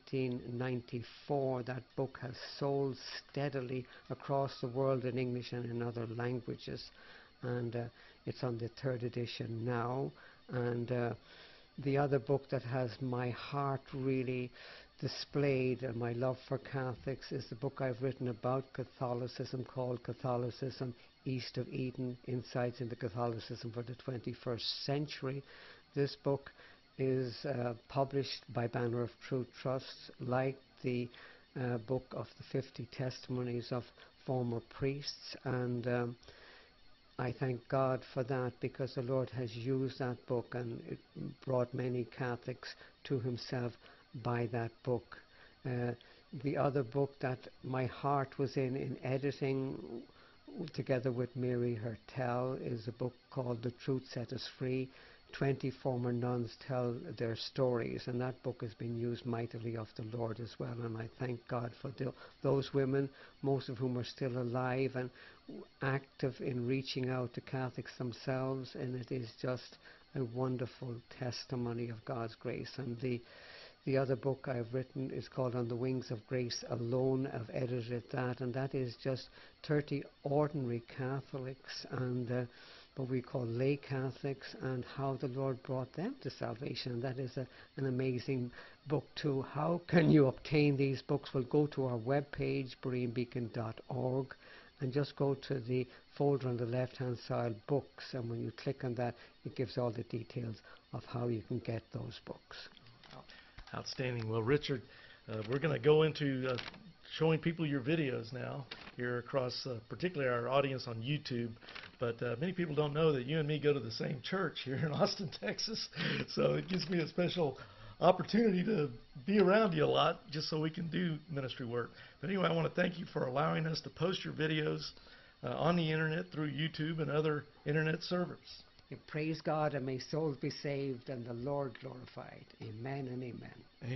1994, that book has sold steadily across the world in English and in other languages. And it's on the 3rd edition now. And the other book that has my heart really displayed and my love for Catholics is the book I've written about Catholicism, called Catholicism East of Eden, Insights into Catholicism for the 21st Century. This book is published by Banner of Truth Trusts, like the book of the 50 Testimonies of Former Priests, and I thank God for that, because the Lord has used that book and it brought many Catholics to himself by that book. The other book that my heart was in editing together with Mary Hertel is a book called The Truth Set Us Free. 20 former nuns tell their stories, and that book has been used mightily of the Lord as well, and I thank God for those women, most of whom are still alive and active in reaching out to Catholics themselves, and it is just a wonderful testimony of God's grace. And the other book I've written is called On the Wings of Grace Alone. I've edited that, and that is just 30 ordinary Catholics and what we call lay Catholics, and how the Lord brought them to salvation. That is an amazing book too. How can you obtain these books? Well, go to our webpage, bereanbeacon.org, and just go to the folder on the left-hand side, Books, and when you click on that, it gives all the details of how you can get those books. Outstanding. Well, Richard, we're going to go into showing people your videos now here across, particularly our audience on YouTube. But many people don't know that you and me go to the same church here in Austin, Texas. So it gives me a special opportunity to be around you a lot just so we can do ministry work. But anyway, I want to thank you for allowing us to post your videos on the internet through YouTube and other internet servers. Praise God, and may souls be saved and the Lord glorified. Amen and amen.